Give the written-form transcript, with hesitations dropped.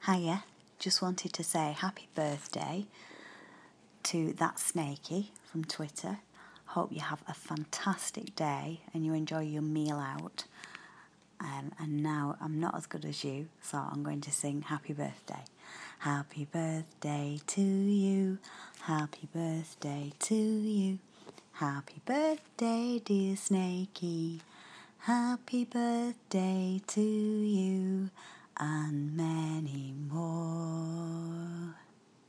Hiya, just wanted to say happy birthday to that Snaky from Twitter. Hope you have a fantastic day and you enjoy your meal out. And now I'm not as good as you, so I'm going to sing happy birthday. Happy birthday to you, happy birthday to you. Happy birthday, dear Snaky. Happy birthday to you and many more.